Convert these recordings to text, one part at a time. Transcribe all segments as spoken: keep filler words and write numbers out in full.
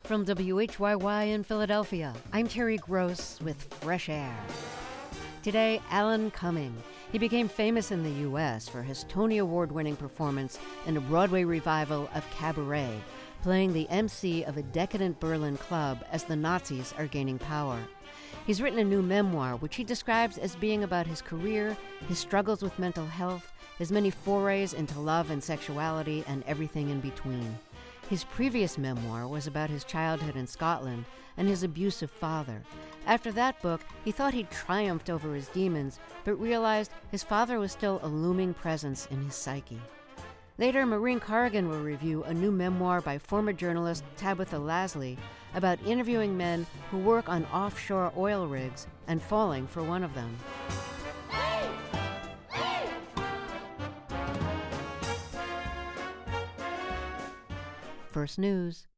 From W H Y Y in Philadelphia, I'm Terry Gross with Fresh Air. Today, Alan Cumming. He became famous in the U S for his Tony Award-winning performance in a Broadway revival of Cabaret, playing the M C of a decadent Berlin club as the Nazis are gaining power. He's written a new memoir, which he describes as being about his career, his struggles with mental health, his many forays into love and sexuality, and everything in between. His previous memoir was about his childhood in Scotland and his abusive father. After that book, he thought he'd triumphed over his demons, but realized his father was still a looming presence in his psyche. Later, Maureen Corrigan will review a new memoir by former journalist Tabitha Lasley about interviewing men who work on offshore oil rigs and falling for one of them. First News.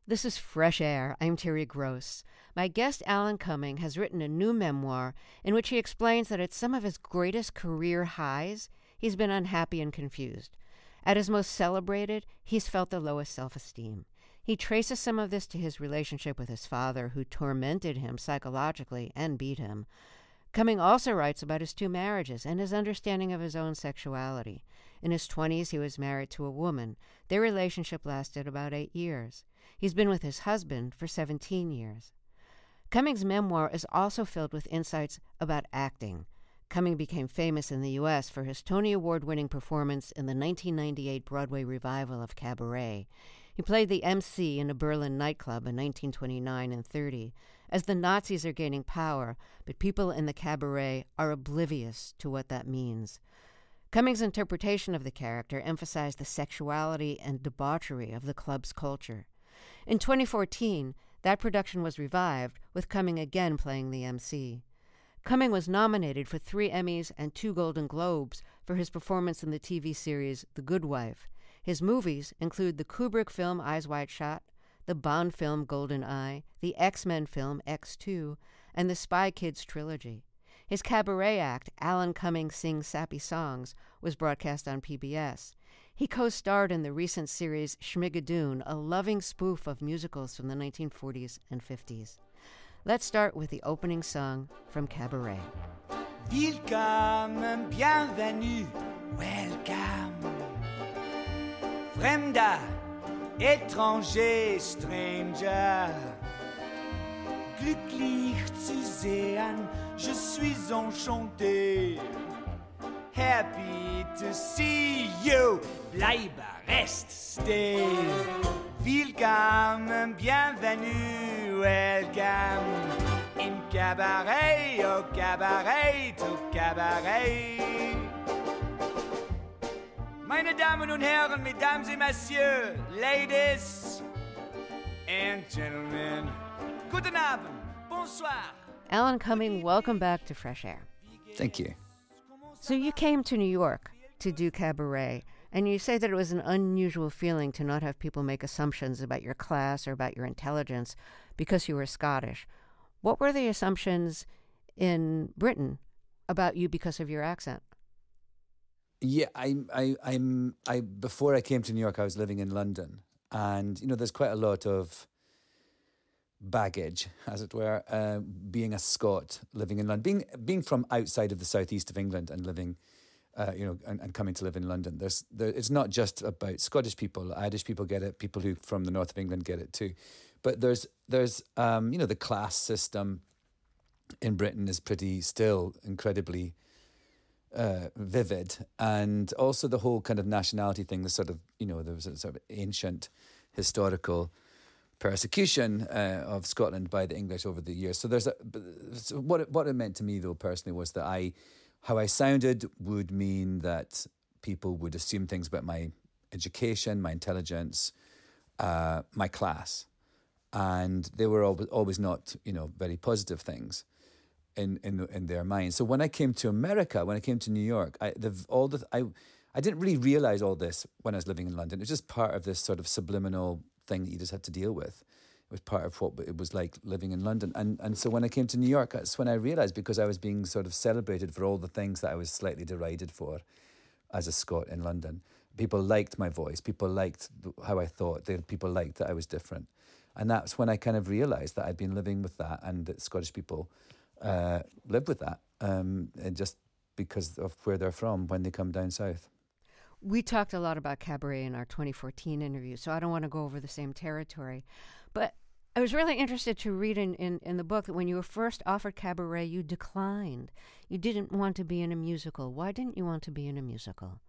This is Fresh Air. I'm Terry Gross. My guest, Alan Cumming, has written a new memoir in which he explains that at some of his greatest career highs, he's been unhappy and confused. At his most celebrated, he's felt the lowest self-esteem. He traces some of this to his relationship with his father, who tormented him psychologically and beat him. Cumming also writes about his two marriages and his understanding of his own sexuality. In his twenties, he was married to a woman. Their relationship lasted about eight years. He's been with his husband for seventeen years. Cumming's memoir is also filled with insights about acting. Cumming became famous in the U S for his Tony Award-winning performance in the nineteen ninety-eight Broadway revival of Cabaret. He played the M C in a Berlin nightclub in nineteen twenty-nine and thirty, as the Nazis are gaining power, but people in the cabaret are oblivious to what that means. Cumming's interpretation of the character emphasized the sexuality and debauchery of the club's culture. In twenty fourteen, that production was revived, with Cumming again playing the M C. Cumming was nominated for three Emmys and two Golden Globes for his performance in the T V series The Good Wife. His movies include the Kubrick film Eyes Wide Shut, the Bond film Golden Eye, the X-Men film X two, and the Spy Kids trilogy. His cabaret act, Alan Cumming Sings Sappy Songs, was broadcast on P B S. He co-starred in the recent series Schmigadoon, a loving spoof of musicals from the nineteen forties and fifties. Let's start with the opening song from Cabaret. Welcome, bienvenue, welcome. Fremda, étranger, stranger. Glücklich zu sehen, je suis enchanté. Happy to see you, bleibe, reste, stay. Welcome, bienvenue, welcome. In cabaret, au cabaret, au cabaret. Meine Damen und Herren, Mesdames et Messieurs, Ladies and Gentlemen, guten Abend, bonsoir. Alan Cumming, welcome back to Fresh Air. Thank you. So you came to New York to do cabaret, and you say that it was an unusual feeling to not have people make assumptions about your class or about your intelligence because you were Scottish. What were the assumptions in Britain about you because of your accent? Yeah, I, I, I'm, I. Before I came to New York, I was living in London, and you know, there's quite a lot of baggage, as it were, uh, being a Scot living in London, being being from outside of the southeast of England and living, uh, you know, and, and coming to live in London. There's, there, it's not just about Scottish people. Irish people get it. People who from the north of England get it too. But there's, there's, um, you know, the class system in Britain is pretty still incredibly uh, vivid, and also the whole kind of nationality thing. The sort of, you know, there was a sort of ancient historical persecution uh, of Scotland by the English over the years. So there's a, so what it, what it meant to me though personally was that I, how I sounded would mean that people would assume things about my education, my intelligence, uh, my class, and they were always always not, you know, very positive things in in in their minds. So when I came to America, when I came to New York, I the all the I I didn't really realize all this when I was living in London. It was just part of this sort of subliminal thing that you just had to deal with. It was part of what it was like living in London. And and so when I came to New York, that's when I realised, because I was being sort of celebrated for all the things that I was slightly derided for as a Scot in London. People liked my voice. People liked how I thought. They, people liked that I was different. And that's when I kind of realised that I'd been living with that, and that Scottish people uh, live with that, um, and just because of where they're from when they come down south. We talked a lot about cabaret in our twenty fourteen interview, so I don't want to go over the same territory. But I was really interested to read in, in, in the book that when you were first offered cabaret, you declined. You didn't want to be in a musical. Why didn't you want to be in a musical?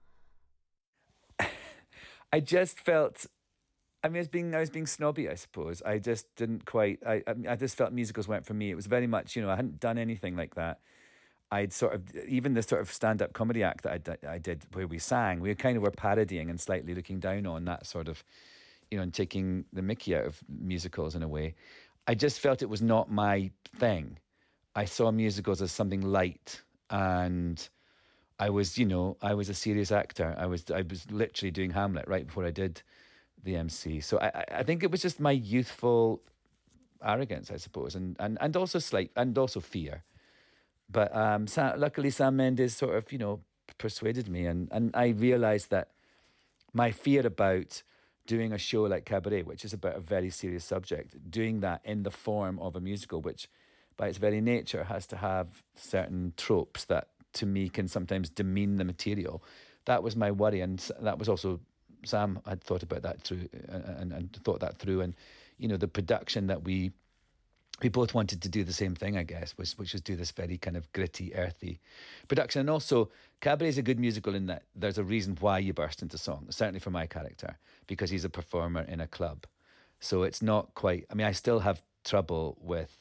I just felt, I mean, I was being, I was being snobby, I suppose. I just didn't quite, I, I just felt musicals weren't for me. It was very much, you know, I hadn't done anything like that. I'd sort of, even the sort of stand-up comedy act that I, I did where we sang, we kind of were parodying and slightly looking down on that sort of, you know, and taking the mickey out of musicals in a way. I just felt it was not my thing. I saw musicals as something light, and I was, you know, I was a serious actor. I was, I was literally doing Hamlet right before I did the M C. So I, I think it was just my youthful arrogance, I suppose, and and and also slight and also fear. But um, Sam, luckily, Sam Mendes sort of, you know, persuaded me, and and I realised that my fear about doing a show like Cabaret, which is about a very serious subject, doing that in the form of a musical, which by its very nature has to have certain tropes that to me can sometimes demean the material. That was my worry, and that was also Sam had thought about that through and, and thought that through, and you know the production that we we both wanted to do the same thing, I guess, was which was do this very kind of gritty, earthy production. And also, Cabaret is a good musical in that there's a reason why you burst into song, certainly for my character, because he's a performer in a club. So it's not quite, I mean, I still have trouble with,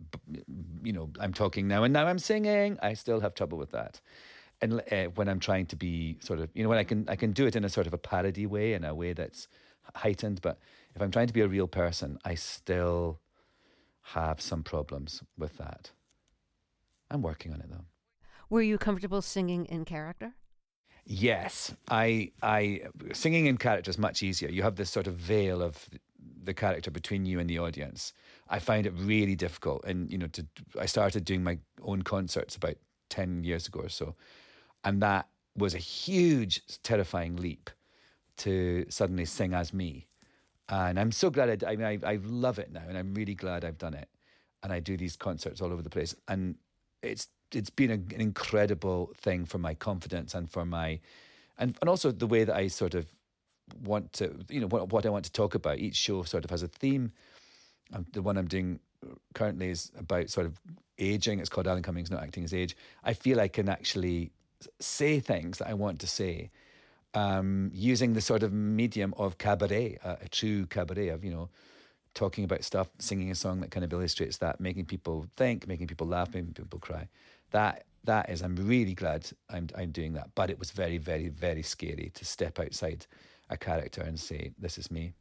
you know, I'm talking now and now I'm singing. I still have trouble with that. And uh, when I'm trying to be sort of, you know, when I can I can do it in a sort of a parody way, in a way that's heightened. But if I'm trying to be a real person, I still have some problems with that. I'm working on it though. Were you comfortable singing in character? Yes, I I singing in character is much easier. You have this sort of veil of the character between you and the audience. I find it really difficult, and you know, to I started doing my own concerts about ten years ago or so, and that was a huge, terrifying leap to suddenly sing as me. And I'm so glad I, d- I mean, I, I love it now, and I'm really glad I've done it. And I do these concerts all over the place, and it's it's been a, an incredible thing for my confidence and for my, and and also the way that I sort of want to, you know, what what I want to talk about. Each show sort of has a theme. Um, the one I'm doing currently is about sort of aging. It's called Alan Cumming's Not Acting as Age. I feel I can actually say things that I want to say, um, using the sort of medium of cabaret, uh, a true cabaret of, you know, talking about stuff, singing a song that kind of illustrates that, making people think, making people laugh, making people cry. That that is, I'm really glad I'm I'm doing that. But it was very, very, very scary to step outside a character and say, this is me.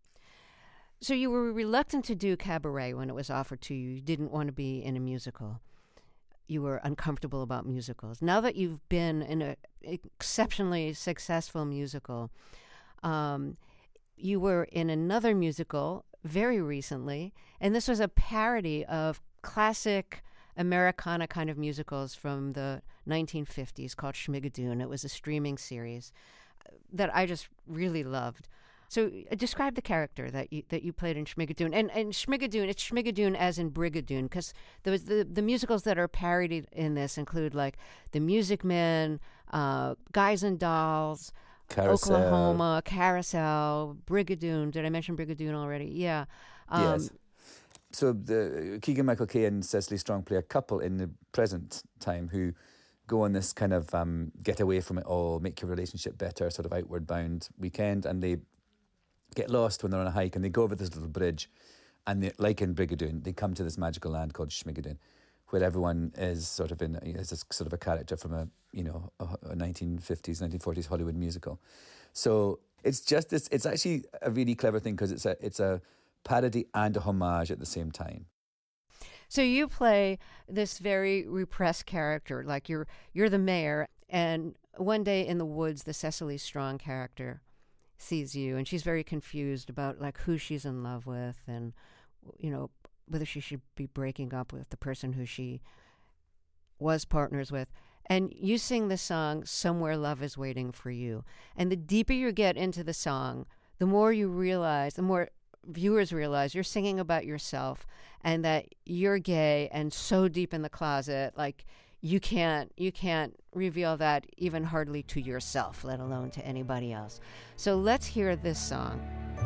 So you were reluctant to do Cabaret when it was offered to you. You didn't want to be in a musical. You were uncomfortable about musicals. Now that you've been in an exceptionally successful musical, um, you were in another musical very recently, and this was a parody of classic Americana kind of musicals from the nineteen fifties called Schmigadoon. It was a streaming series that I just really loved. So uh, describe the character that you that you played in Schmigadoon. And and Schmigadoon, it's Schmigadoon as in Brigadoon, because there was the, the musicals that are parodied in this include like The Music Men, uh, Guys and Dolls, Carousel. Oklahoma, Carousel, Brigadoon. Did I mention Brigadoon already? Yeah. Um, yes. So the Keegan-Michael Kay and Cecily Strong play a couple in the present time who go on this kind of um, get away from it all, make your relationship better, sort of outward bound weekend, and they get lost when they're on a hike, and they go over this little bridge, and they, like in Brigadoon, they come to this magical land called Schmigadoon, where everyone is sort of in is a, sort of a character from a you know a, a nineteen fifties, nineteen forties Hollywood musical. So it's just this. It's actually a really clever thing because it's a it's a parody and a homage at the same time. So you play this very repressed character, like you're you're the mayor, and one day in the woods, the Cecily Strong character sees you, and she's very confused about like who she's in love with, and you know whether she should be breaking up with the person who she was partners with. And you sing the song "Somewhere Love Is Waiting for You," and the deeper you get into the song, the more you realize, the more viewers realize you're singing about yourself and that you're gay and so deep in the closet, like you can't you can't reveal that even hardly to yourself, let alone to anybody else. So let's hear this song.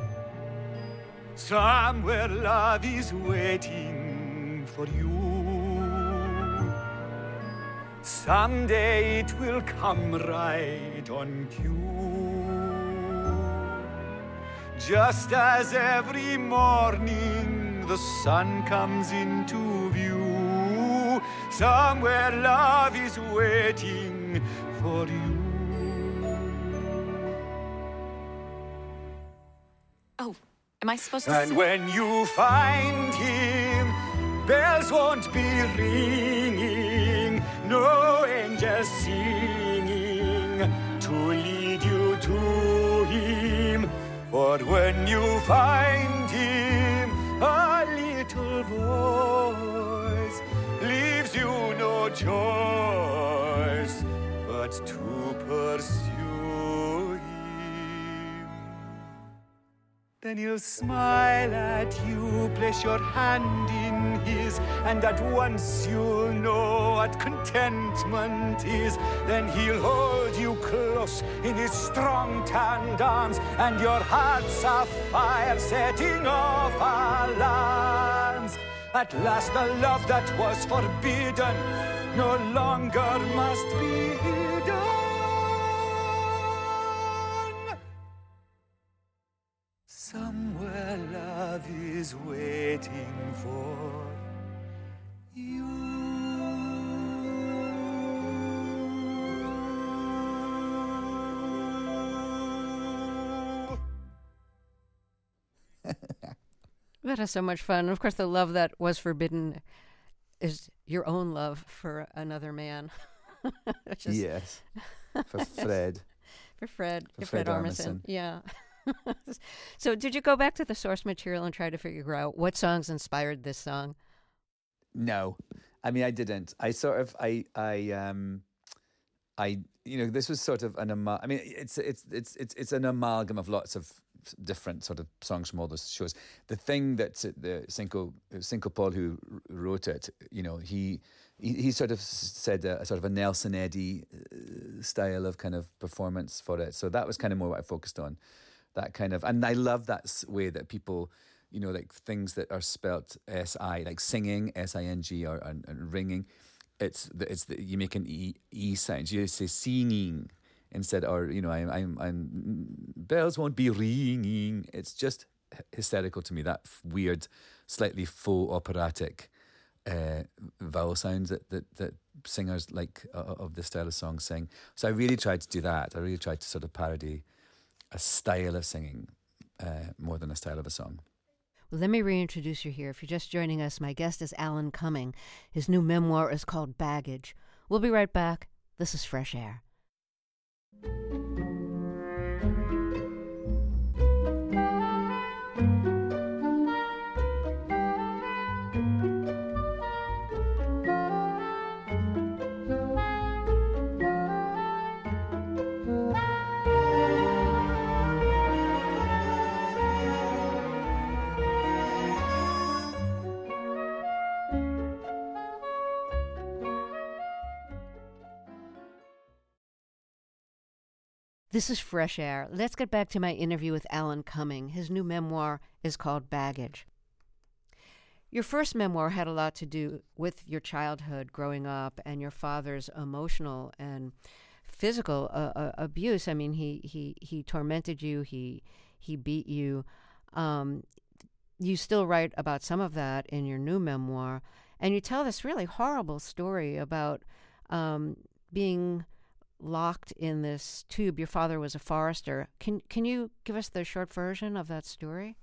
Somewhere love is waiting for you. Someday it will come right on cue. Just as every morning the sun comes into view, somewhere love is waiting for you. Oh, am I supposed to And sing? when you find him, bells won't be ringing, no angels singing to lead you to him. For when you find him, a little voice leaves you no choice but to pursue him. Then he'll smile at you, place your hand in his, and at once you'll know what contentment is. Then he'll hold you close in his strong tanned arms, and your heart's afire, setting off alarms. At last the love that was forbidden no longer must be hidden. Somewhere love is waiting for you. That is so much fun. And of course, the love that was forbidden is your own love for another man. Which is Yes, for Fred. For Fred. For Fred, Fred Armisen. Armisen. Yeah. So did you go back to the source material and try to figure out what songs inspired this song? No, I mean I didn't. I sort of I I um I you know this was sort of an ama- I mean it's it's it's it's it's an amalgam of lots of different sort of songs from all those shows. The thing that the Cinco Cinco Paul who wrote it, you know, he he, he sort of said a, a sort of a Nelson Eddy style of kind of performance for it. So that was kind of more what I focused on. That kind of, and I love that way that people, you know, like things that are spelt S I, like singing, S I N G, or and, and ringing. It's the, it's the, you make an E E sound. You say singing instead, or you know, I'm I'm I'm bells won't be ringing. It's just hysterical to me, that weird, slightly faux operatic uh, vowel sounds that that that singers like uh, of this style of song sing. So I really tried to do that. I really tried to sort of parody a style of singing uh, more than a style of a song. Well, let me reintroduce you here. If you're just joining us, my guest is Alan Cumming. His new memoir is called Baggage. We'll be right back. This is Fresh Air. This is Fresh Air. Let's get back to my interview with Alan Cumming. His new memoir is called Baggage. Your first memoir had a lot to do with your childhood growing up and your father's emotional and physical uh, uh, abuse. I mean, he, he, he tormented you, he, he beat you. Um, you still write about some of that in your new memoir, and you tell this really horrible story about um, being locked in this tube. Your father was a forester. Can can you give us the short version of that story?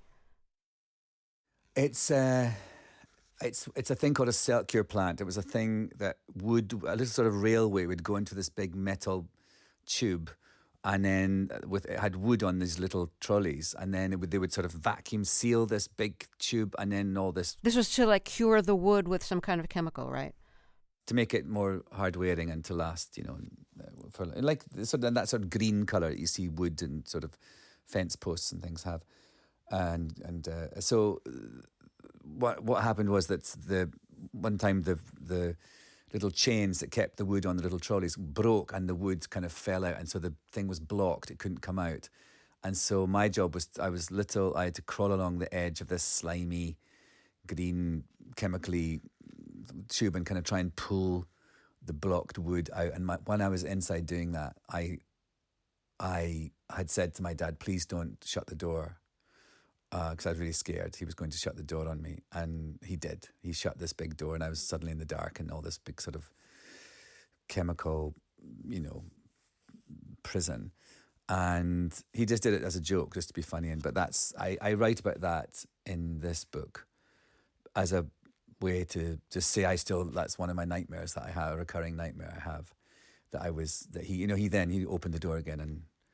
It's uh, it's it's a thing called a cell-cure plant. It was a thing that would, a little sort of railway would go into this big metal tube, and then with it had wood on these little trolleys, and then it would, they would sort of vacuum seal this big tube, and then all this. This was to like cure the wood with some kind of chemical, right? To make it more hard wearing and to last, you know, for like sort of that sort of green color you see wood and sort of fence posts and things have, and and uh, so what what happened was that the one time the the little chains that kept the wood on the little trolleys broke and the wood kind of fell out, and so the thing was blocked; it couldn't come out, and so my job was I was little I had to crawl along the edge of this slimy, green, chemically tube and kind of try and pull the blocked wood out. And my, when I was inside doing that, I I had said to my dad, please don't shut the door, because uh, I was really scared he was going to shut the door on me. And he did. He shut this big door, and I was suddenly in the dark and all this big sort of chemical, you know, prison. And he just did it as a joke, just to be funny. And but that's I, I write about that in this book as a way to just say I still, that's one of my nightmares that I have, a recurring nightmare I have, that I was, that he, you know, he then, he opened the door again and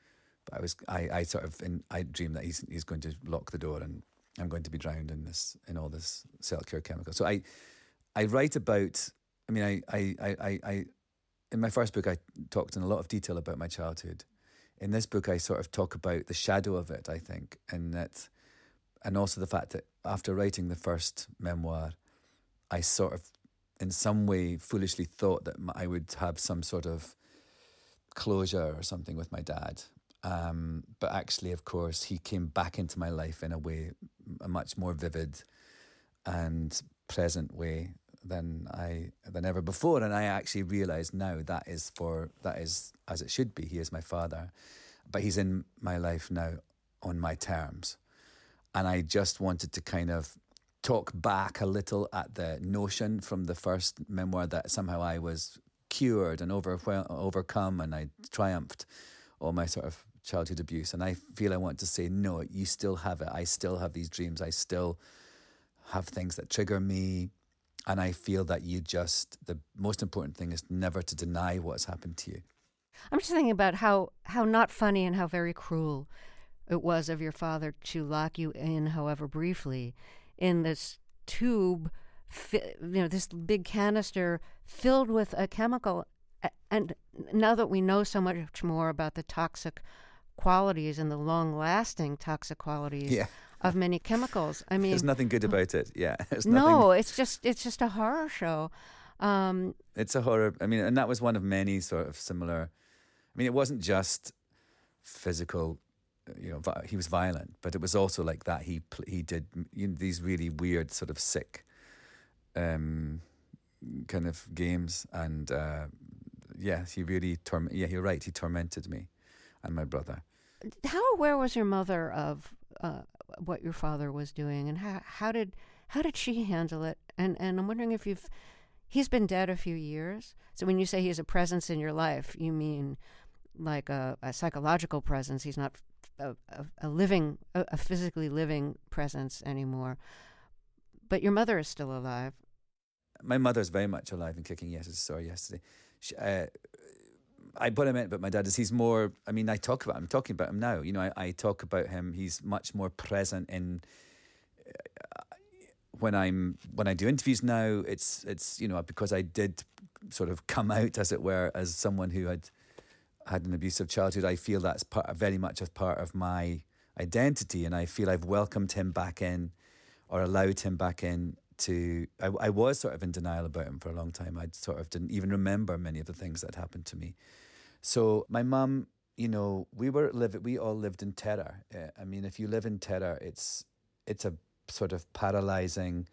But I was, I, I sort of, in, I dream that he's he's going to lock the door and I'm going to be drowned in this, in all this CellCure chemical. So I, I write about. I mean, I, I, I, I, I in my first book, I talked in a lot of detail about my childhood. In this book, I sort of talk about the shadow of it, I think, and that, and also the fact that after writing the first memoir, I sort of, in some way, foolishly thought that I would have some sort of closure or something with my dad. Um, but actually, of course, he came back into my life in a way, a much more vivid and present way than I than ever before, and I actually realise now that is for that is as it should be. He is my father, but he's in my life now on my terms, and I just wanted to kind of talk back a little at the notion from the first memoir that somehow I was cured and overwhel- overcome, and I triumphed all my sort of childhood abuse. And I feel I want to say, no, you still have it. I still have these dreams. I still have things that trigger me. And I feel that you just, the most important thing is never to deny what's happened to you. I'm just thinking about how, how not funny and how very cruel it was of your father to lock you in, however briefly, in this tube, fi- you know, this big canister filled with a chemical. And now that we know so much more about the toxic qualities and the long-lasting toxic qualities yeah. of many chemicals, I mean, there's nothing good about it. Yeah, there's no, nothing... it's just it's just a horror show. Um, it's a horror. I mean, and that was one of many sort of similar. I mean, it wasn't just physical. You know, he was violent, but it was also like that. He he did you know, these really weird, sort of sick, um, kind of games, and uh, yeah, he really torment. Yeah, you're right. He tormented me and my brother. How aware was your mother of uh, what your father was doing, and how how did how did she handle it? And and I'm wondering if you've he's been dead a few years. So when you say he's a presence in your life, you mean like a, a psychological presence. He's not a, a, a living, a, a physically living presence anymore. But your mother is still alive. My mother's very much alive and kicking. Yes, I saw her yesterday. She, uh, I what I meant about my dad is he's more. I mean, I talk about. I'm talking about him now. You know, I, I talk about him. He's much more present in. Uh, when I'm when I do interviews now, it's it's you know because I did sort of come out, as it were, as someone who had had an abusive childhood. I feel that's part very much a part of my identity, and I feel I've welcomed him back in, or allowed him back in. To I, I was sort of in denial about him for a long time. I sort of didn't even remember many of the things that happened to me. So my mum, you know, we were live we all lived in terror. Uh, I mean, if you live in terror, it's it's a sort of paralyzing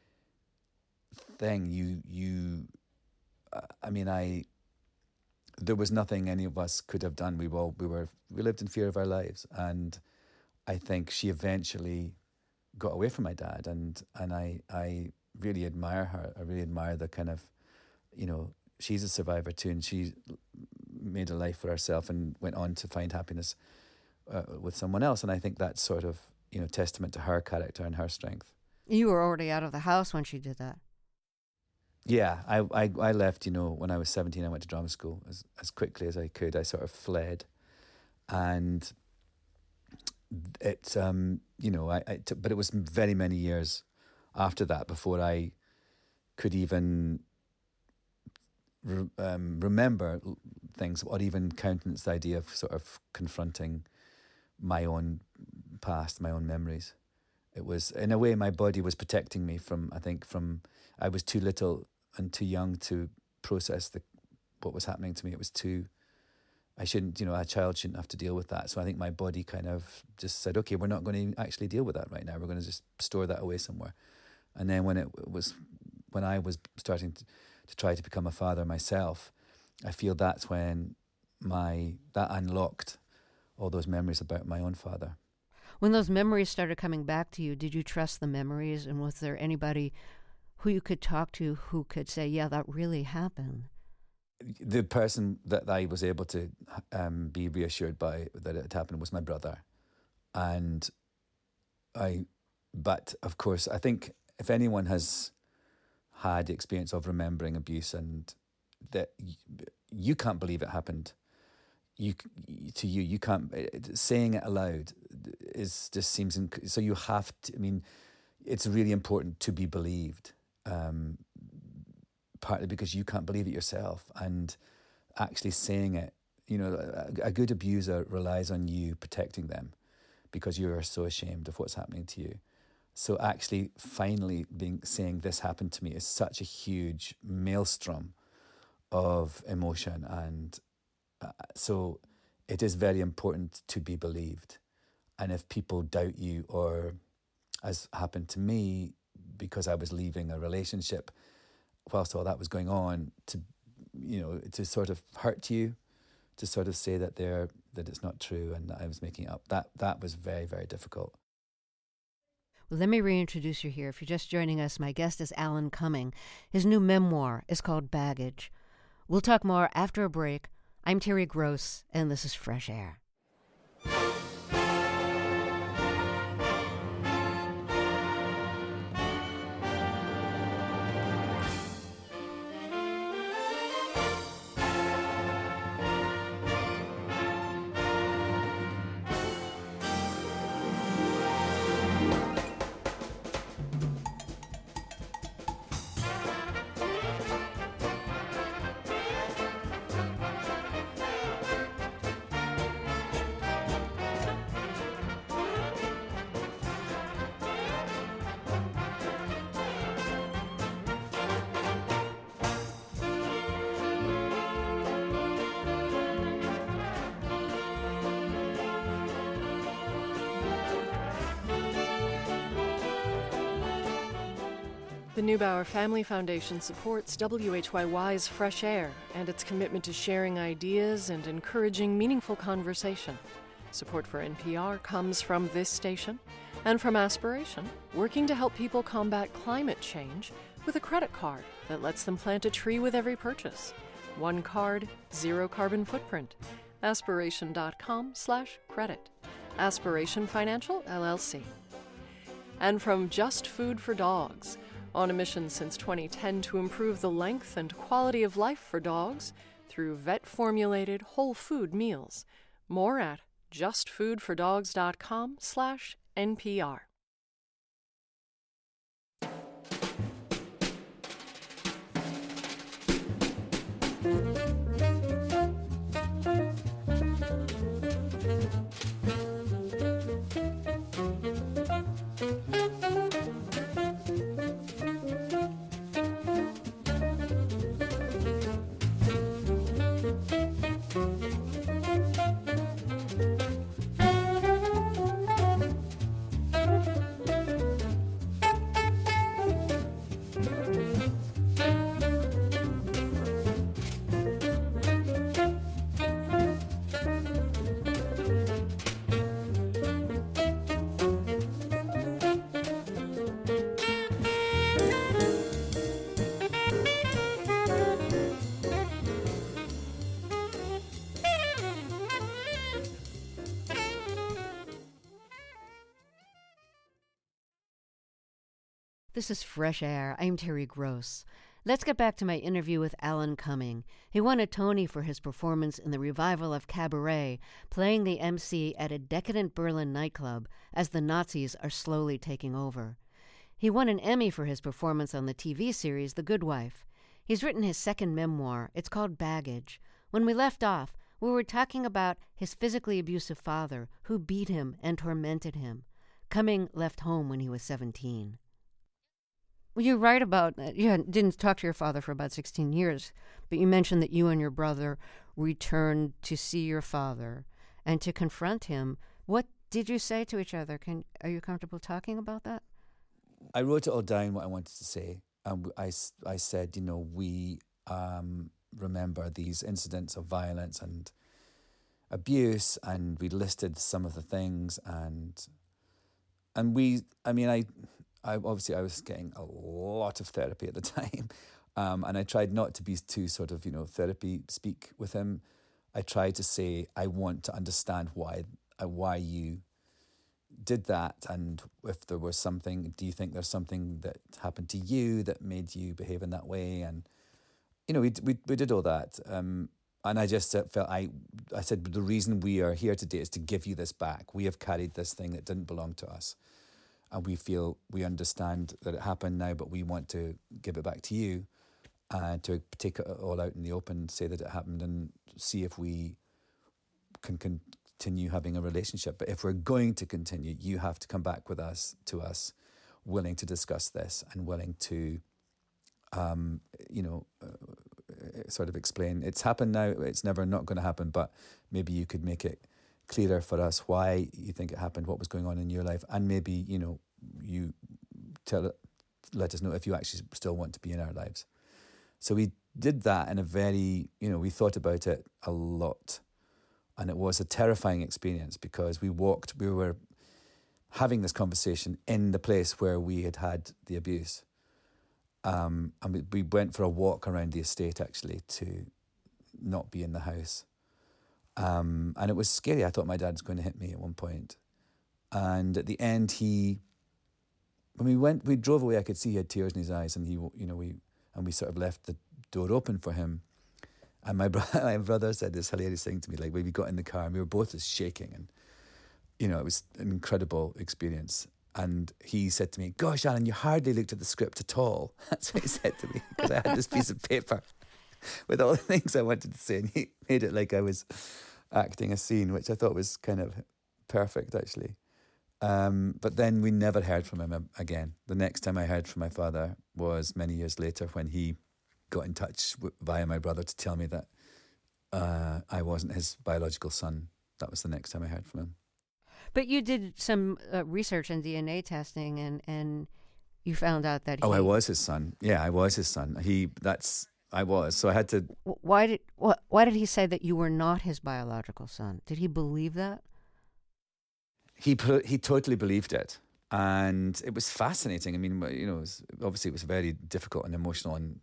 thing. You you, uh, I mean, I. There was nothing any of us could have done. We were all, we were we lived in fear of our lives, and I think she eventually got away from my dad, and and I I really admire her. I really admire the kind of, you know, she's a survivor too, and she made a life for herself and went on to find happiness uh, with someone else. And I think that's sort of, you know, testament to her character and her strength. You were already out of the house when she did that. Yeah, I I, I left, you know, when I was seventeen. I went to drama school as as quickly as I could. I sort of fled, and it um you know I, I t- but it was very many years after that before I could even re- um, remember things, or even countenance the idea of sort of confronting my own past, my own memories. It was, in a way, my body was protecting me from, I think, from, I was too little and too young to process the what was happening to me. It was too, I shouldn't, you know, a child shouldn't have to deal with that. So I think my body kind of just said, okay, we're not going to actually deal with that right now. We're going to just store that away somewhere. And then when it was, when I was starting to, to try to become a father myself, I feel that's when my, that unlocked all those memories about my own father. When those memories started coming back to you, did you trust the memories? And was there anybody who you could talk to who could say, yeah, that really happened? The person that I was able to um, be reassured by that it had happened was my brother. And I, but of course, I think if anyone has had the experience of remembering abuse and that y- you can't believe it happened, you to you you can't saying it aloud is just seems inc- so you have to. I mean, it's really important to be believed. Um, partly because you can't believe it yourself, and actually saying it. You know, a, a good abuser relies on you protecting them because you are so ashamed of what's happening to you. So actually, finally, being saying this happened to me is such a huge maelstrom of emotion, and uh, so it is very important to be believed. And if people doubt you, or as happened to me, because I was leaving a relationship whilst all that was going on, to you know, to sort of hurt you, to sort of say that they're that it's not true and that I was making it up. That that was very, very difficult. Well, let me reintroduce you here. If you're just joining us, my guest is Alan Cumming. His new memoir is called Baggage. We'll talk more after a break. I'm Terry Gross, and this is Fresh Air. The Neubauer Family Foundation supports W H Y Y's Fresh Air and its commitment to sharing ideas and encouraging meaningful conversation. Support for N P R comes from this station and from Aspiration, working to help people combat climate change with a credit card that lets them plant a tree with every purchase. One card, zero carbon footprint. Aspiration.com slash credit. Aspiration Financial, L L C. And from Just Food for Dogs, on a mission since twenty ten to improve the length and quality of life for dogs through vet-formulated whole food meals. More at justfoodfordogs.com slash NPR. This is Fresh Air. I'm Terry Gross. Let's get back to my interview with Alan Cumming. He won a Tony for his performance in the revival of Cabaret, playing the M C at a decadent Berlin nightclub as the Nazis are slowly taking over. He won an Emmy for his performance on the T V series The Good Wife. He's written his second memoir. It's called Baggage. When we left off, we were talking about his physically abusive father who beat him and tormented him. Cumming left home when he was seventeen. Well, you write about, uh, you didn't talk to your father for about sixteen years, but you mentioned that you and your brother returned to see your father and to confront him. What did you say to each other? Can Are you comfortable talking about that? I wrote it all down, what I wanted to say. And I, I said, you know, we um, remember these incidents of violence and abuse, and we listed some of the things. And, and we, I mean, I... I, obviously, I was getting a lot of therapy at the time, um, and I tried not to be too sort of, you know, therapy speak with him. I tried to say, I want to understand why uh, why you did that, and if there was something, do you think there's something that happened to you that made you behave in that way? And, you know, we we we did all that. Um, and I just uh, felt I I said the reason we are here today is to give you this back. We have carried this thing that didn't belong to us, and we feel we understand that it happened now, but we want to give it back to you, and to take it all out in the open, say that it happened, and see if we can continue having a relationship. But if we're going to continue, you have to come back with us to us, willing to discuss this and willing to, um, you know, uh, sort of explain it's happened now. It's never not going to happen, but maybe you could make it clearer for us why you think it happened, what was going on in your life, and maybe, you know, you tell it, let us know if you actually still want to be in our lives. So we did that in a very, you know, we thought about it a lot, and it was a terrifying experience because we walked, we were having this conversation in the place where we had had the abuse, um, and we, we went for a walk around the estate actually to not be in the house. Um, and it was scary. I thought my dad was going to hit me at one point. And at the end, he, when we went, we drove away, I could see he had tears in his eyes, and he, you know, we, and we sort of left the door open for him. And my, bro- my brother said this hilarious thing to me, like when we got in the car and we were both just shaking, and, you know, it was an incredible experience. And he said to me, "Gosh, Alan, you hardly looked at the script at all." That's what he said to me, because I had this piece of paper with all the things I wanted to say, and he made it like I was acting a scene, which I thought was kind of perfect, actually. Um, but then we never heard from him again. The next time I heard from my father was many years later, when he got in touch w- via my brother to tell me that uh, I wasn't his biological son. That was the next time I heard from him. But you did some uh, research and D N A testing, and, and you found out that he... Oh, I was his son. Yeah, I was his son. He, that's... I was, so I had to... Why did wh- why did he say that you were not his biological son? Did he believe that? He he totally believed it, and it was fascinating. I mean, you know, it was, obviously it was very difficult and emotional, and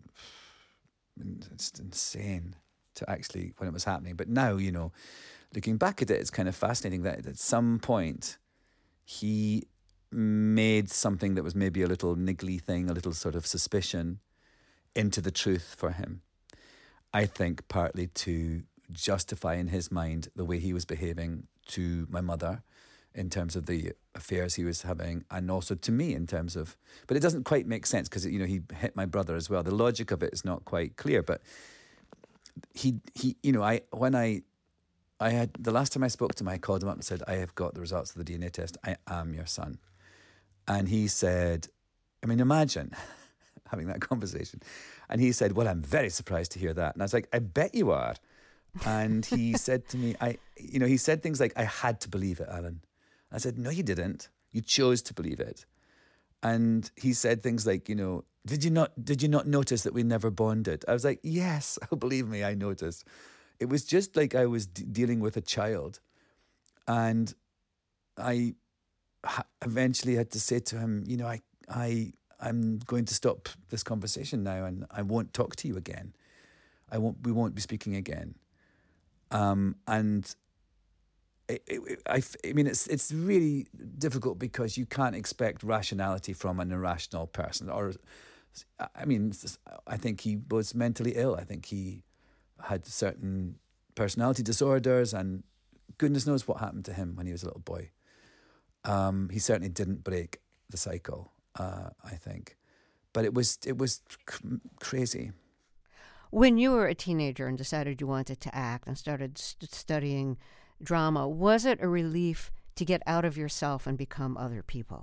it's insane to actually, when it was happening. But now, you know, looking back at it, it's kind of fascinating that at some point he made something that was maybe a little niggly thing, a little sort of suspicion, into the truth for him. I think partly to justify in his mind the way he was behaving to my mother in terms of the affairs he was having, and also to me in terms of, but it doesn't quite make sense because, you know, he hit my brother as well. The logic of it is not quite clear, but he, he, you know, I, when I, I had, the last time I spoke to him, I called him up and said, "I have got the results of the D N A test. I am your son." And he said, I mean, imagine having that conversation. And he said, "Well, I'm very surprised to hear that." And I was like, "I bet you are." And he said to me, I, you know, he said things like, "I had to believe it, Alan." I said, "No, you didn't. You chose to believe it." And he said things like, you know, did you not, did you not notice that we never bonded? I was like, "Yes, oh, believe me, I noticed." It was just like I was d- dealing with a child. And I ha- eventually had to say to him, you know, I, I, I'm going to stop this conversation now, and I won't talk to you again. I won't. We won't be speaking again. Um, and it, it, I, I mean, it's it's really difficult because you can't expect rationality from an irrational person. Or, I mean, I think he was mentally ill. I think he had certain personality disorders, and goodness knows what happened to him when he was a little boy. Um, he certainly didn't break the cycle. Uh, I think, but it was it was cr- crazy. When you were a teenager and decided you wanted to act and started st- studying drama, was it a relief to get out of yourself and become other people?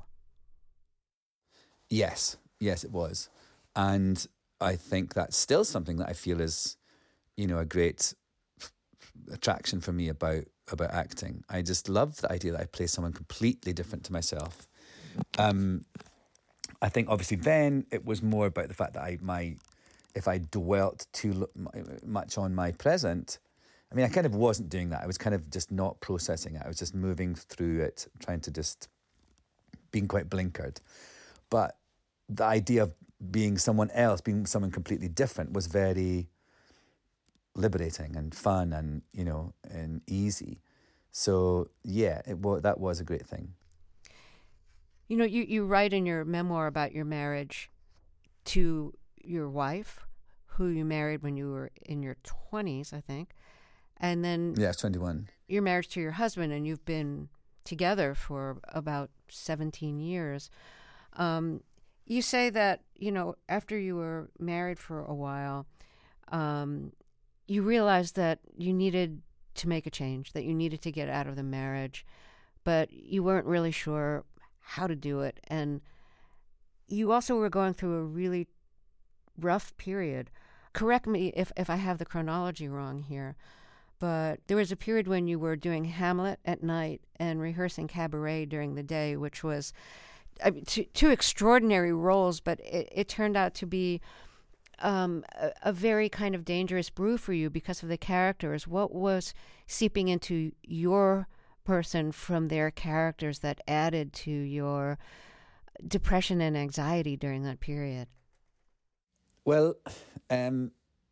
Yes, yes, it was, and I think that's still something that I feel is, you know, a great attraction for me about about acting. I just love the idea that I play someone completely different to myself. Um, I think obviously then it was more about the fact that I my if I dwelt too much on my present, I mean, I kind of wasn't doing that. I was kind of just not processing it. I was just moving through it, trying to just being quite blinkered. But the idea of being someone else, being someone completely different, was very liberating and fun and, you know, and easy. So yeah, it was, that was a great thing. You know, you, you write in your memoir about your marriage to your wife, who you married when you were in your twenties, I think. And then Yeah, I was twenty-one. You're married to your husband, and you've been together for about seventeen years. Um, you say that, you know, after you were married for a while, um, you realized that you needed to make a change, that you needed to get out of the marriage, but you weren't really sure how to do it. And you also were going through a really rough period. Correct me if, if I have the chronology wrong here, but there was a period when you were doing Hamlet at night and rehearsing Cabaret during the day, which was I mean, two, two extraordinary roles, but it, it turned out to be um, a, a very kind of dangerous brew for you because of the characters. What was seeping into your person from their characters that added to your depression and anxiety during that period? Well, um,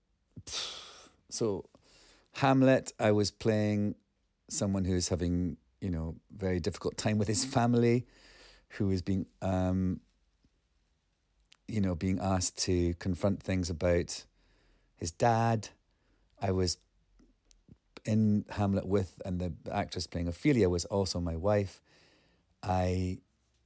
so Hamlet, I was playing someone who's having, you know, very difficult time with his family, who is being, um, you know, being asked to confront things about his dad. I was in Hamlet with, and the actress playing Ophelia was also my wife. I,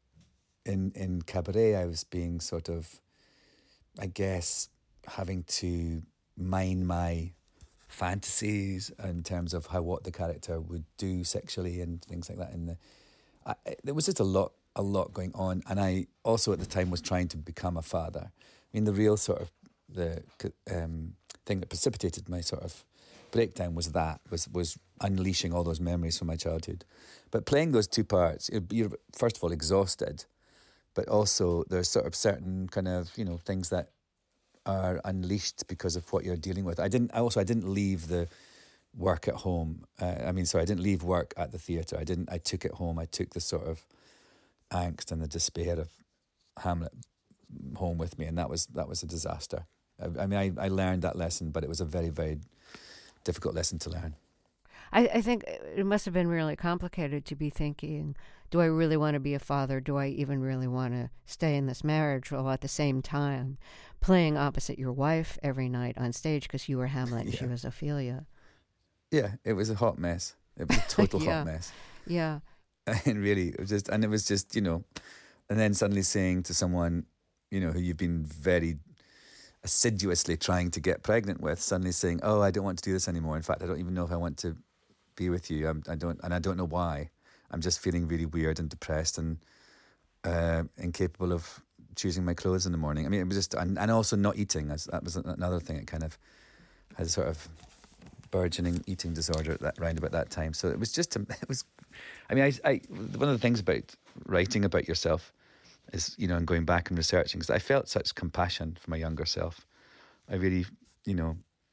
in in Cabaret, I was being sort of, I guess, having to mine my fantasies in terms of how what the character would do sexually and things like that. In the, I, there was just a lot, a lot going on, and I also at the time was trying to become a father. I mean, the real sort of the um, thing that precipitated my sort of breakdown was that was was unleashing all those memories from my childhood. But playing those two parts, you're first of all exhausted, but also there's sort of certain kind of, you know, things that are unleashed because of what you're dealing with. I didn't. I also I didn't leave the work at home. Uh, I mean, sorry, I didn't leave work at the theatre. I didn't. I took it home. I took the sort of angst and the despair of Hamlet home with me, and that was that was a disaster. I, I mean, I, I learned that lesson, but it was a very very difficult lesson to learn. I, I think it must have been really complicated to be thinking, do I really want to be a father? Do I even really want to stay in this marriage? While at the same time playing opposite your wife every night on stage because you were Hamlet and Yeah. she was Ophelia. Yeah, it was a hot mess. It was a total Yeah. hot mess. Yeah. And really, it was just, and it was just, you know, and then suddenly saying to someone, you know, who you've been very assiduously trying to get pregnant with, suddenly saying, oh, I don't want to do this anymore. In fact, I don't even know if I want to be with you. I'm, I don't, and I don't know why. I'm just feeling really weird and depressed and uh, incapable of choosing my clothes in the morning. I mean, it was just, and, and also not eating. As that was another thing. It kind of had a sort of burgeoning eating disorder at that round about that time. So it was just, it was. I mean, I, I one of the things about writing about yourself is, you know, and going back and researching, is I felt such compassion for my younger self. I really, you know,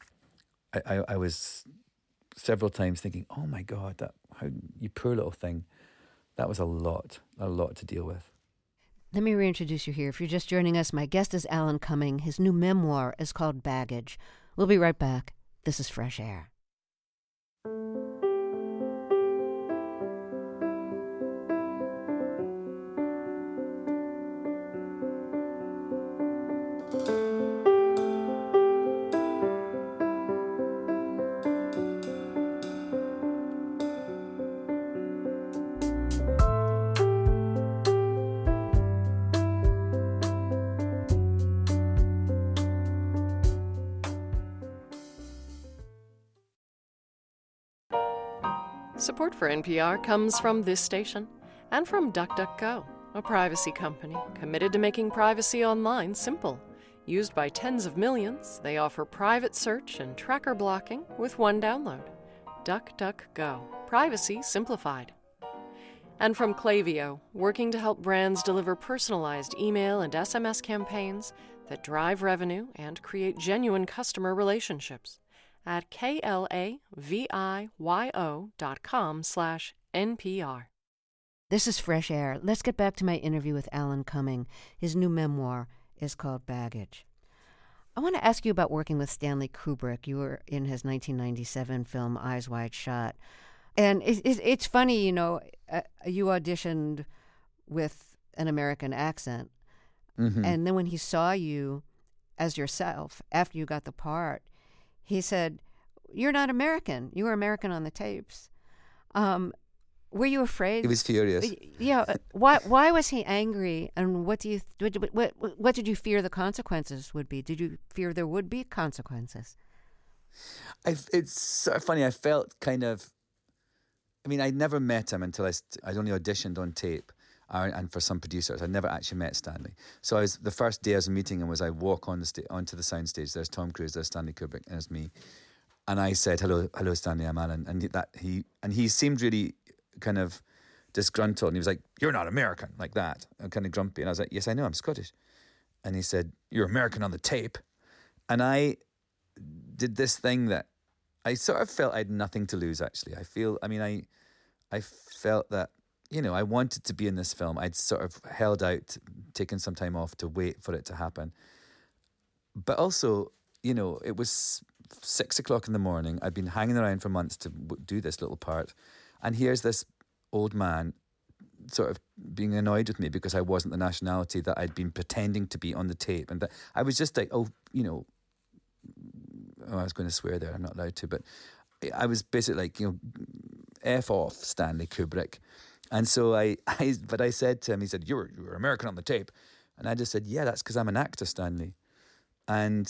I, I, I was several times thinking, oh my God, that how you poor little thing. That was a lot, a lot to deal with. Let me reintroduce you here. If you're just joining us, my guest is Alan Cumming. His new memoir is called Baggage. We'll be right back. This is Fresh Air. Support for N P R comes from this station and from DuckDuckGo, a privacy company committed to making privacy online simple. Used by tens of millions, they offer private search and tracker blocking with one download. DuckDuckGo, privacy simplified. And from Klaviyo, working to help brands deliver personalized email and S M S campaigns that drive revenue and create genuine customer relationships at K-L-A-V-I-Y-O dot com slash N-P-R. This is Fresh Air. Let's get back to my interview with Alan Cumming. His new memoir is called Baggage. I want to ask you about working with Stanley Kubrick. You were in his nineteen ninety-seven film Eyes Wide Shut. And it, it, it's funny, you know, uh, you auditioned with an American accent. Mm-hmm. And then when he saw you as yourself, after you got the part, he said, you're not American. You were American on the tapes. Um, were you afraid? He was furious. Yeah. Why? Why was he angry? And what do you? What, what? What did you fear the consequences would be? Did you fear there would be consequences? I. It's sort of funny. I felt kind of. I mean, I'd never met him until I. I'd only auditioned on tape. Uh, and for some producers, I never actually met Stanley. So I was the first day I was meeting him was I walk on the sta- onto the soundstage. There's Tom Cruise, there's Stanley Kubrick, and there's me. And I said, "Hello, hello, Stanley. I'm Alan." And he, that he and he seemed really kind of disgruntled. And he was like, "You're not American," like that, and kind of grumpy. And I was like, "Yes, I know. I'm Scottish." And he said, "You're American on the tape." And I did this thing that I sort of felt I had nothing to lose. Actually, I feel. I mean, I I felt that. You know, I wanted to be in this film. I'd sort of held out, taken some time off to wait for it to happen. But also, you know, it was six o'clock in the morning. I'd been hanging around for months to w- do this little part. And here's this old man sort of being annoyed with me because I wasn't the nationality that I'd been pretending to be on the tape. And that I was just like, oh, you know, oh, I was going to swear there. I'm not allowed to. But I was basically like, you know, F off, Stanley Kubrick. And so I, I, but I said to him, he said, you're, you're American on the tape. And I just said, yeah, that's because I'm an actor, Stanley. And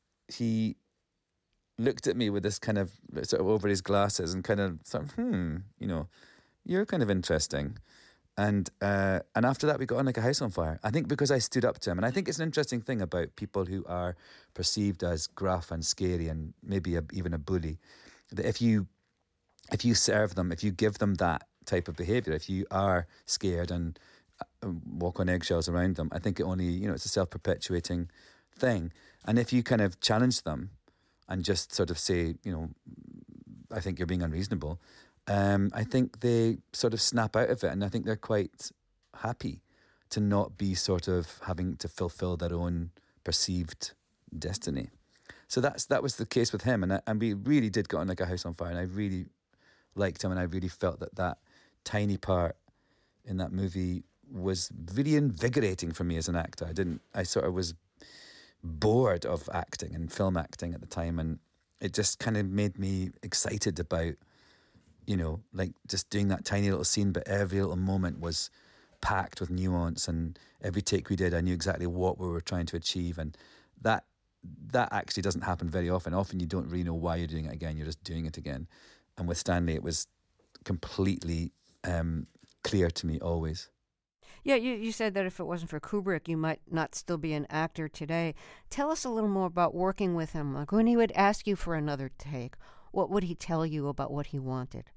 he looked at me with this kind of, sort of over his glasses and kind of sort of, hmm, you know, you're kind of interesting. And uh, and after that, we got on like a house on fire. I think because I stood up to him. And I think it's an interesting thing about people who are perceived as gruff and scary and maybe a, even a bully, that if you, if you serve them, if you give them that type of behaviour, if you are scared and uh, walk on eggshells around them, I think it only, you know, it's a self-perpetuating thing. And if you kind of challenge them and just sort of say, you know, I think you're being unreasonable, um, I think they sort of snap out of it, and I think they're quite happy to not be sort of having to fulfil their own perceived destiny. So that's that was the case with him, and I, and we really did get on like a house on fire, and I really liked him, and I really felt that that tiny part in that movie was really invigorating for me as an actor. I didn't, I sort of was bored of acting and film acting at the time, and it just kind of made me excited about, you know, like just doing that tiny little scene, but every little moment was packed with nuance, and every take we did, I knew exactly what we were trying to achieve, and that that actually doesn't happen very often. Often you don't really know why you're doing it again, you're just doing it again. And with Stanley, it was completely um, clear to me always. Yeah, you, you said that if it wasn't for Kubrick, you might not still be an actor today. Tell us a little more about working with him. Like when he would ask you for another take, what would he tell you about what he wanted?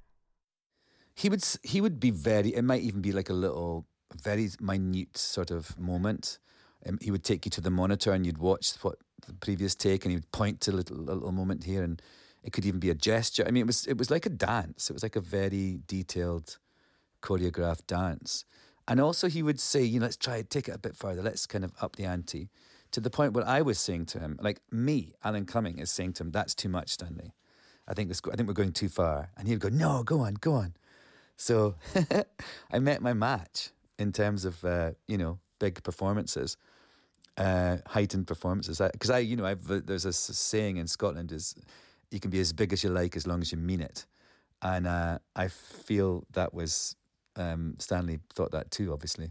He would he would be very, it might even be like a little, very minute sort of moment. Um, he would take you to the monitor and you'd watch what the previous take, and he would point to a little, a little moment here, and it could even be a gesture. I mean, it was it was like a dance. It was like a very detailed, choreographed dance. And also he would say, you know, let's try take it a bit further. Let's kind of up the ante, to the point where I was saying to him, like me, Alan Cumming, is saying to him, that's too much, Stanley. I think this, I think we're going too far. And he would go, no, go on, go on. So I met my match in terms of, uh, you know, big performances, uh, heightened performances. Because I, I, you know, I've, there's a saying in Scotland is, you can be as big as you like as long as you mean it. And uh, I feel that was, um, Stanley thought that too, obviously.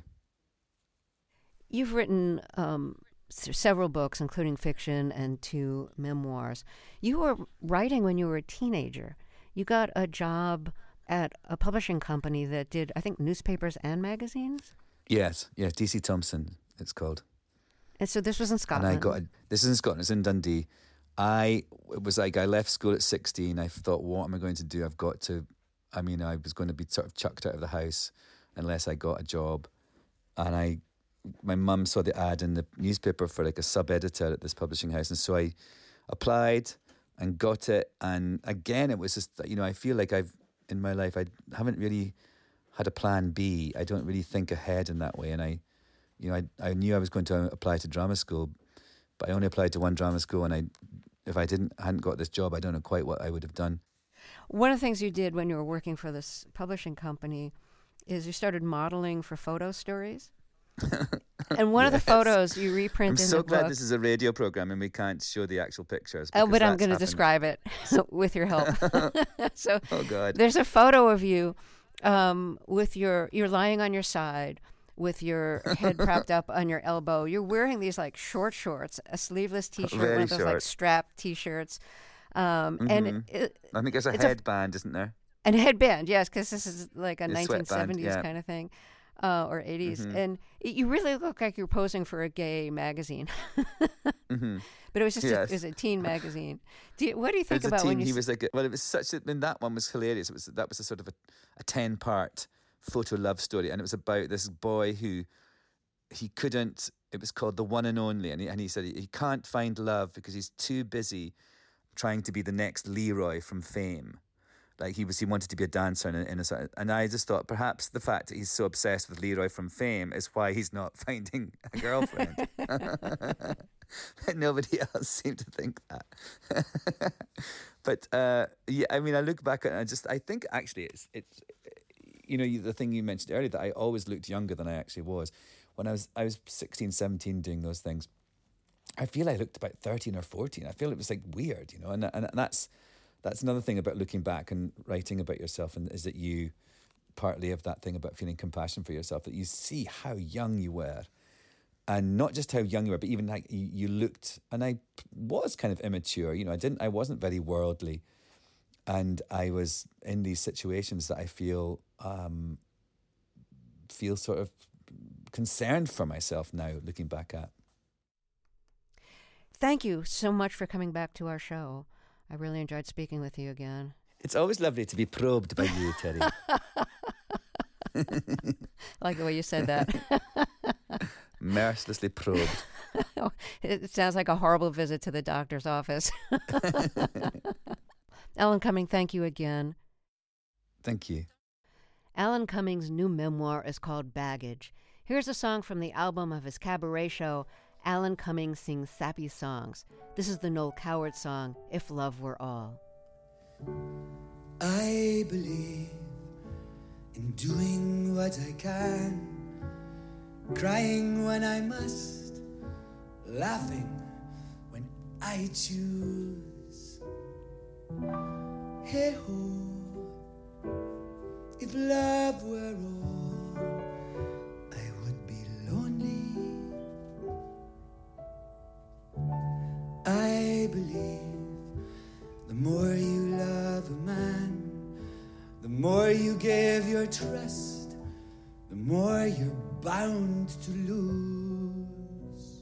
You've written um, several books, including fiction and two memoirs. You were writing when you were a teenager. You got a job at a publishing company that did, I think, newspapers and magazines? Yes, yes, D C Thomson, it's called. And so this was in Scotland? And I got, a, this is in Scotland, it's in Dundee. I, it was like I left school at sixteen. I thought, what am I going to do? I've got to, I mean, I was going to be sort of chucked out of the house unless I got a job. And I, my mum saw the ad in the newspaper for like a sub-editor at this publishing house. And so I applied and got it. And again, it was just, you know, I feel like I've, in my life, I haven't really had a plan B. I don't really think ahead in that way. And I, you know, I, I knew I was going to apply to drama school, but I only applied to one drama school, and I, if I didn't hadn't got this job, I don't know quite what I would have done. One of the things you did when you were working for this publishing company is you started modeling for photo stories. And one Yes. of the photos you reprint I'm in so the glad book. this is a radio program and we can't show the actual pictures. Oh, because but I'm that's going to happened. describe it with your help. So Oh, God. there's a photo of you um, with your, you're lying on your side with your head propped up on your elbow. You're wearing these like short shorts, a sleeveless T-shirt, Very one of those like short. strapped T-shirts. Um, And it, I think there's a it's a- headband, isn't there? and a headband, yes, because this is like a A nineteen sweatband, seventies yeah. kind of thing. Uh, or eighties. Mhm. And it, you really look like you're posing for a gay magazine. Mm-hmm. But it was just Yes. a, it was a teen magazine. Do you, what do you It think was a about teen. when you He s- was like, a, well, it was such. A, I mean, that one was hilarious. It was that was a sort of a, a ten part photo love story, and it was about this boy who he couldn't. It was called The One and Only, and he, and he said he, he can't find love because he's too busy trying to be the next Leroy from Fame. Like he was, he wanted to be a dancer, in a, in a sort of- and I just thought perhaps the fact that he's so obsessed with Leroy from Fame is why he's not finding a girlfriend. But nobody else seemed to think that. But uh, yeah, I mean, I look back and I just, I think actually it's, it's, you know, you- the thing you mentioned earlier that I always looked younger than I actually was. When I was, I was sixteen, seventeen doing those things. I feel I looked about thirteen or fourteen. I feel it was like weird, you know, and and that's. That's another thing about looking back and writing about yourself, and is that you partly have that thing about feeling compassion for yourself, that you see how young you were, and not just how young you were, but even like you, you looked. And I was kind of immature, you know. I didn't. I wasn't very worldly, and I was in these situations that I feel um, feel sort of concerned for myself now, looking back at. Thank you so much for coming back to our show. I really enjoyed speaking with you again. It's always lovely to be probed by you, Terry. I like the way you said that. Mercilessly probed. It sounds like a horrible visit to the doctor's office. Alan Cumming, thank you again. Thank you. Alan Cumming's new memoir is called Baggage. Here's a song from the album of his cabaret show, Alan Cumming Sings Sappy Songs. This is the Noel Coward song, If Love Were All. I believe in doing what I can, crying when I must, laughing when I choose. Hey ho, if love were all, I would be lonely. I believe the more you love a man, the more you give your trust, the more you're bound to lose.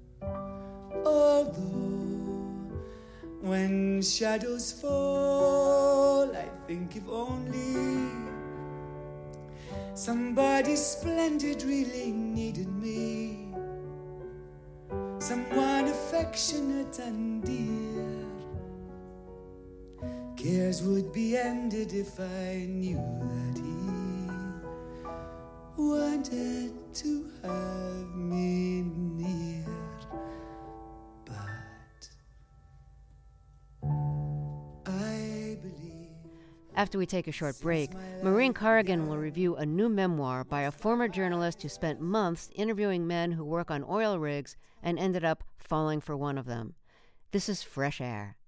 Although when shadows fall, I think if only somebody splendid really needed me, someone affectionate and dear. Cares would be ended if I knew that he wanted to have me near. But I believe. After we take a short break, Maureen Corrigan will review a new memoir by a former journalist who spent months interviewing men who work on oil rigs and ended up falling for one of them. This is Fresh Air.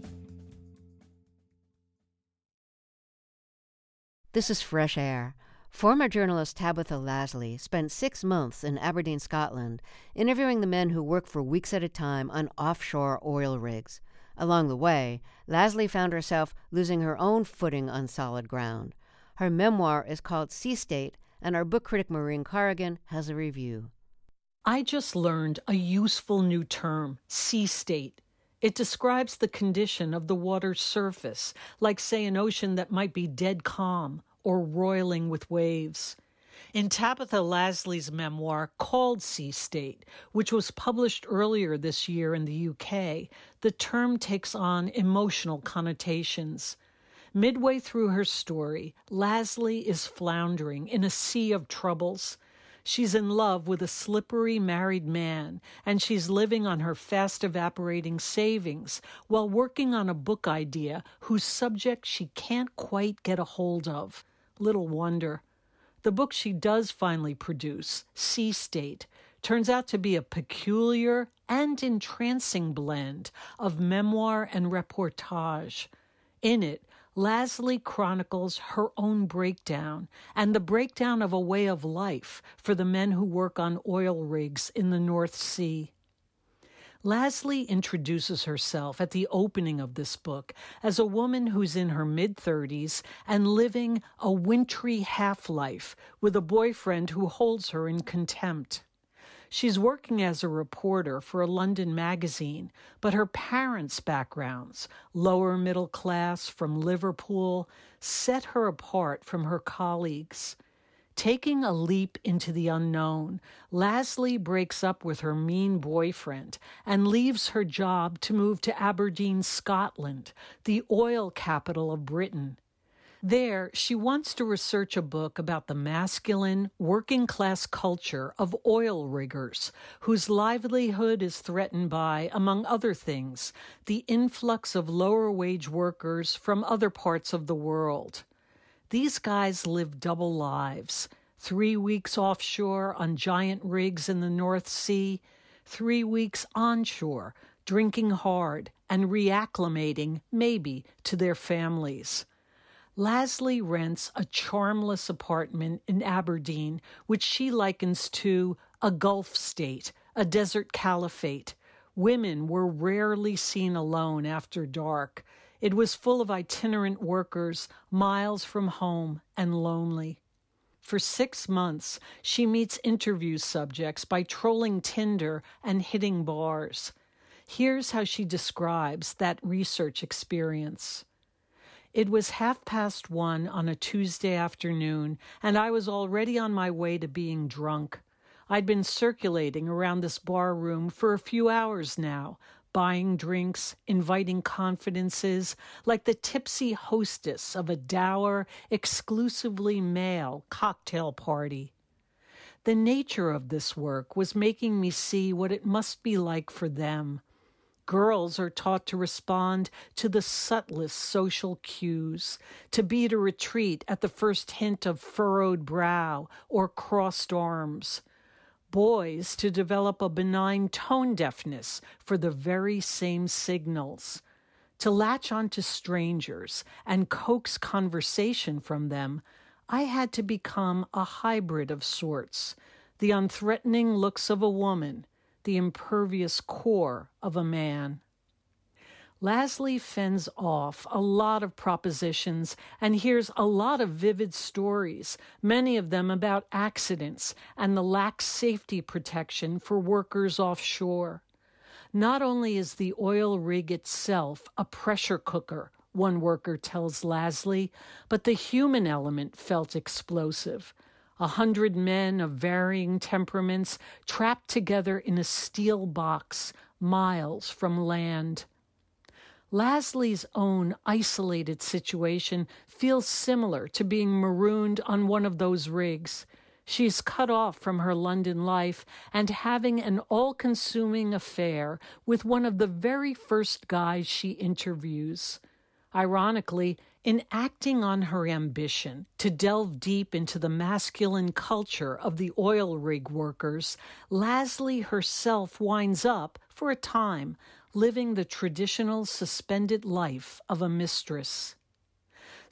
This is Fresh Air. Former journalist Tabitha Lasley spent six months in Aberdeen, Scotland, interviewing the men who work for weeks at a time on offshore oil rigs. Along the way, Lasley found herself losing her own footing on solid ground. Her memoir is called Sea State, and our book critic Maureen Corrigan has a review. I just learned a useful new term, sea state. It describes the condition of the water's surface, like, say, an ocean that might be dead calm or roiling with waves. In Tabitha Lasley's memoir called Sea State, which was published earlier this year in the U K, the term takes on emotional connotations. Midway through her story, Lasley is floundering in a sea of troubles. She's in love with a slippery married man, and she's living on her fast-evaporating savings while working on a book idea whose subject she can't quite get a hold of. Little wonder. The book she does finally produce, Sea State, turns out to be a peculiar and entrancing blend of memoir and reportage. In it, Lasley chronicles her own breakdown and the breakdown of a way of life for the men who work on oil rigs in the North Sea. Lasley introduces herself at the opening of this book as a woman who's in her mid-thirties and living a wintry half-life with a boyfriend who holds her in contempt. She's working as a reporter for a London magazine, but her parents' backgrounds, lower middle class from Liverpool, set her apart from her colleagues. Taking a leap into the unknown, Lasley breaks up with her mean boyfriend and leaves her job to move to Aberdeen, Scotland, the oil capital of Britain. There, she wants to research a book about the masculine, working-class culture of oil riggers, whose livelihood is threatened by, among other things, the influx of lower-wage workers from other parts of the world. These guys live double lives, three weeks offshore on giant rigs in the North Sea, three weeks onshore, drinking hard and reacclimating, maybe, to their families. Lasley rents a charmless apartment in Aberdeen, which she likens to a Gulf state, a desert caliphate. Women were rarely seen alone after dark. It was full of itinerant workers, miles from home and lonely. For six months, she meets interview subjects by trolling Tinder and hitting bars. Here's how she describes that research experience. It was half past one on a Tuesday afternoon, and I was already on my way to being drunk. I'd been circulating around this bar room for a few hours now, buying drinks, inviting confidences, like the tipsy hostess of a dour, exclusively male cocktail party. The nature of this work was making me see what it must be like for them. Girls are taught to respond to the subtlest social cues, to beat a retreat at the first hint of furrowed brow or crossed arms. Boys to develop a benign tone deafness for the very same signals. To latch onto strangers and coax conversation from them, I had to become a hybrid of sorts, the unthreatening looks of a woman, the impervious core of a man. Lasley fends off a lot of propositions and hears a lot of vivid stories, many of them about accidents and the lax safety protection for workers offshore. Not only is the oil rig itself a pressure cooker, one worker tells Lasley, but the human element felt explosive. A hundred men of varying temperaments trapped together in a steel box miles from land. Lasley's own isolated situation feels similar to being marooned on one of those rigs. She's cut off from her London life and having an all-consuming affair with one of the very first guys she interviews. Ironically, in acting on her ambition to delve deep into the masculine culture of the oil rig workers, Lasley herself winds up, for a time, living the traditional suspended life of a mistress.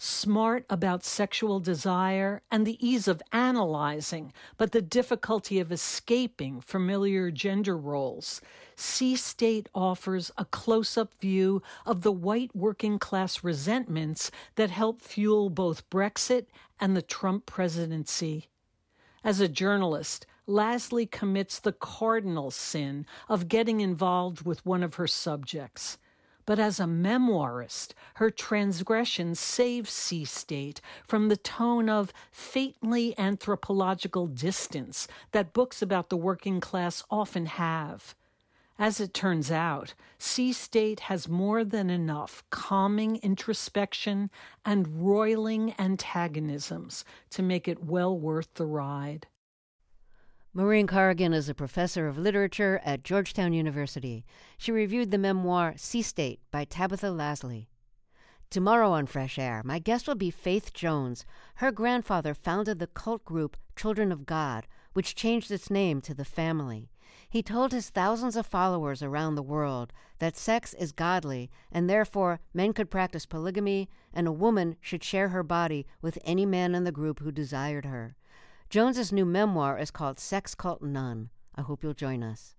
smart about sexual desire and the ease of analyzing, but the difficulty of escaping familiar gender roles, C-State offers a close-up view of the white working-class resentments that help fuel both Brexit and the Trump presidency. As a journalist, Lasley commits the cardinal sin of getting involved with one of her subjects. But as a memoirist, her transgression saves C-State from the tone of fatally anthropological distance that books about the working class often have. As it turns out, C-State has more than enough calming introspection and roiling antagonisms to make it well worth the ride. Maureen Corrigan is a professor of literature at Georgetown University. She reviewed the memoir C-State by Tabitha Lasley. Tomorrow on Fresh Air, my guest will be Faith Jones. Her grandfather founded the cult group Children of God, which changed its name to The Family. He told his thousands of followers around the world that sex is godly and therefore men could practice polygamy and a woman should share her body with any man in the group who desired her. Jones's new memoir is called Sex Cult Nun. I hope you'll join us.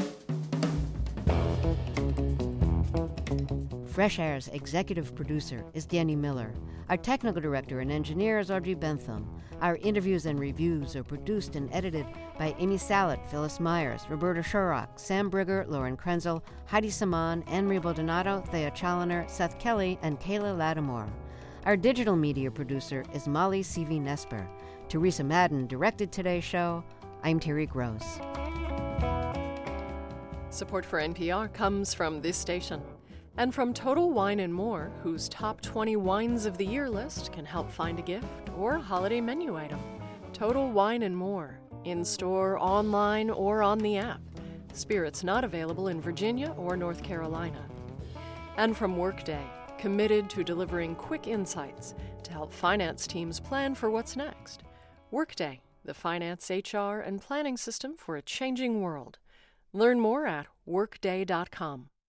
Fresh Air's executive producer is Danny Miller. Our technical director and engineer is Audrey Bentham. Our interviews and reviews are produced and edited by Amy Salet, Phyllis Myers, Roberta Shurrock, Sam Brigger, Lauren Krenzel, Heidi Saman, Anne-Marie Baldonado, Thea Challoner, Seth Kelly, and Kayla Lattimore. Our digital media producer is Molly C V Nesper. Teresa Madden directed today's show. I'm Terry Gross. Support for N P R comes from this station and from Total Wine and More, whose top twenty wines of the year list can help find a gift or holiday menu item. Total Wine and More, in-store, online, or on the app. Spirits not available in Virginia or North Carolina. And from Workday, committed to delivering quick insights to help finance teams plan for what's next. Workday, the finance, H R, and planning system for a changing world. Learn more at workday dot com.